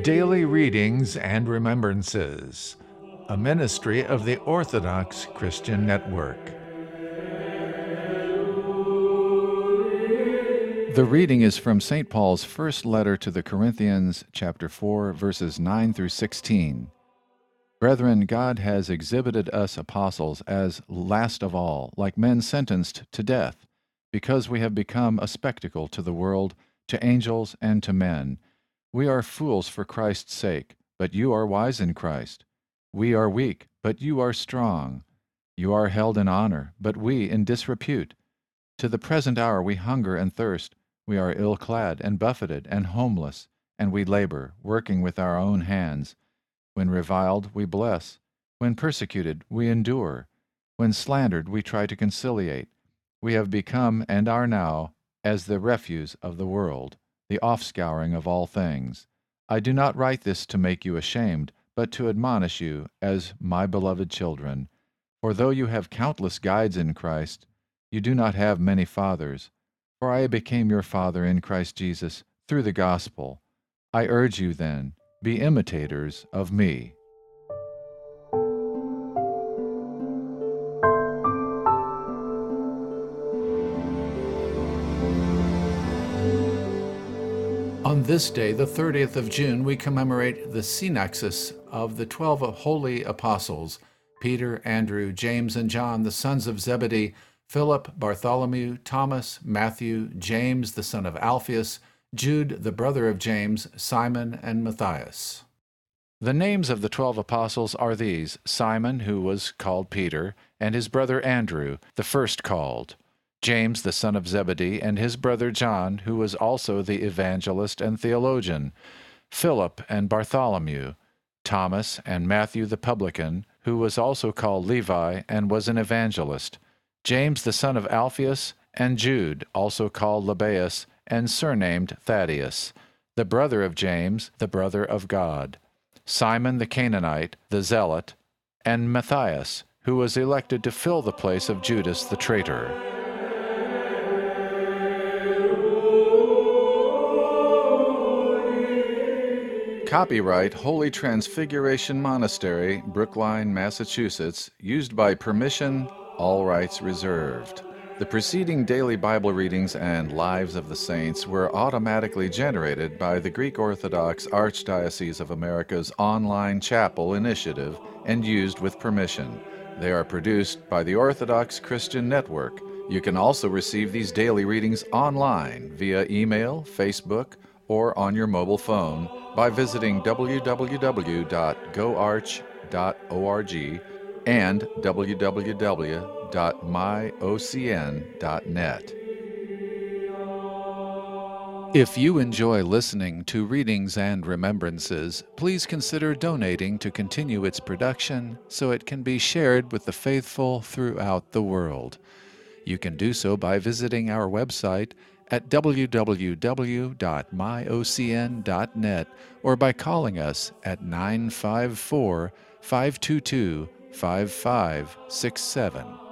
Daily Readings and Remembrances, a ministry of the Orthodox Christian Network. The reading is from St. Paul's first letter to the Corinthians, chapter 4, verses 9 through 16. Brethren, God has exhibited us apostles as last of all, like men sentenced to death, because we have become a spectacle to the world, to angels, and to men. We are fools for Christ's sake, but you are wise in Christ. We are weak, but you are strong. You are held in honor, but we in disrepute. To the present hour we hunger and thirst. We are ill-clad and buffeted and homeless, and we labor, working with our own hands. When reviled, we bless. When persecuted, we endure. When slandered, we try to conciliate. We have become, and are now, as the refuse of the world, the offscouring of all things. I do not write this to make you ashamed, but to admonish you as my beloved children. For though you have countless guides in Christ, you do not have many fathers. For I became your father in Christ Jesus through the gospel. I urge you then, be imitators of me. On this day, the 30th of June, we commemorate the synaxis of the 12 holy apostles, Peter, Andrew, James, and John, the sons of Zebedee, Philip, Bartholomew, Thomas, Matthew, James, the son of Alphaeus, Jude, the brother of James, Simon, and Matthias. The names of the 12 apostles are these: Simon, who was called Peter, and his brother Andrew, the first called; James, the son of Zebedee, and his brother John, who was also the evangelist and theologian; Philip and Bartholomew; Thomas and Matthew the publican, who was also called Levi and was an evangelist; James the son of Alphaeus, and Jude, also called Lebbaeus, and surnamed Thaddeus, the brother of James, the brother of God; Simon the Canaanite, the zealot; and Matthias, who was elected to fill the place of Judas the traitor. Copyright Holy Transfiguration Monastery, Brookline, Massachusetts, used by permission, all rights reserved. The preceding daily Bible readings and Lives of the Saints were automatically generated by the Greek Orthodox Archdiocese of America's online chapel initiative and used with permission. They are produced by the Orthodox Christian Network. You can also receive these daily readings online via email, Facebook, or on your mobile phone by visiting www.goarch.org and www.myocn.net. If you enjoy listening to Readings and Remembrances, please consider donating to continue its production so it can be shared with the faithful throughout the world. You can do so by visiting our website at www.myocn.net or by calling us at 954-522-5567.